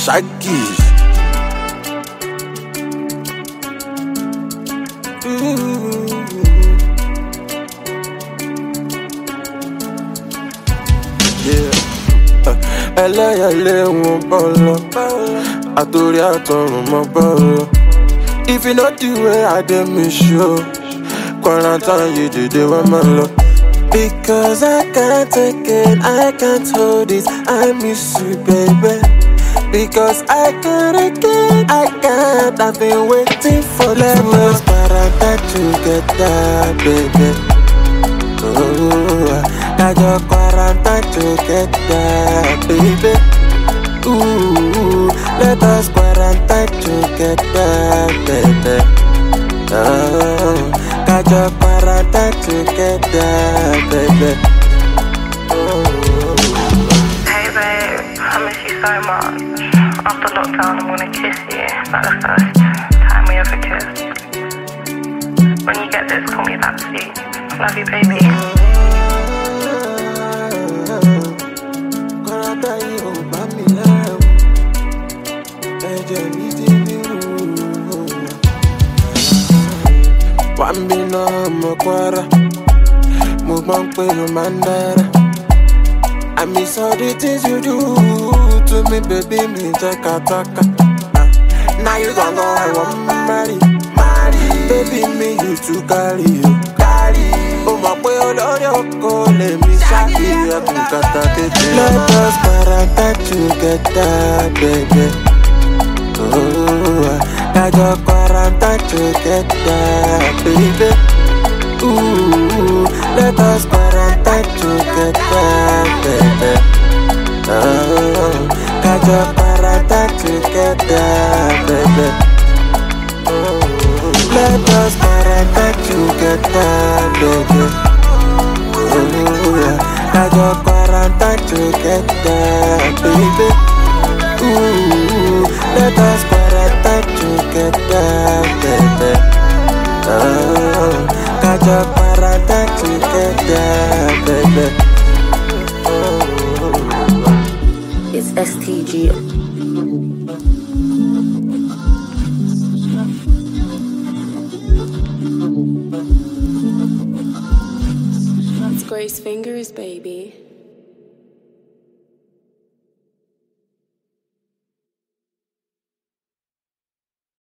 Shaggy. Ẹlẹ́yẹlé wọn bọ́lọ̀, àtòrí àtọ̀run mọ́ bọ́lọ̀. If you know the way I dey miss you, quarantine you dìde wọ́n máa lọ. Because I can't take it, I can't hold it, I miss you baby. Because I can't, I've been waiting for let us quarantine together baby. Got your quarantine together, baby. Ooh, let us quarantine together, baby. Got your quarantine together, baby. Hey babe, I miss you so much. After lockdown, I'm gonna kiss you like the first time we ever kissed. When you get this, call me Babsy. Love you, baby. Wambina mokwara, mubang pelu mandara. I miss all the things you do to me, baby, me taka. Now you gon' go, I want marry. Baby, me you to carry you. Oh my boy, oh let me shake you up, let us quarantine together, baby. Oh, got your quarantine together, baby. Ooh, let us quarantine together, baby. Oh, got your quarantine together, baby. Oh, let us quarantine together, baby. Oh, got your quarantine together, baby. Ooh, let us quarantine together, baby. Oh, got your quarantine together, baby. Oh. It's STG. It's Grace Fingers, baby.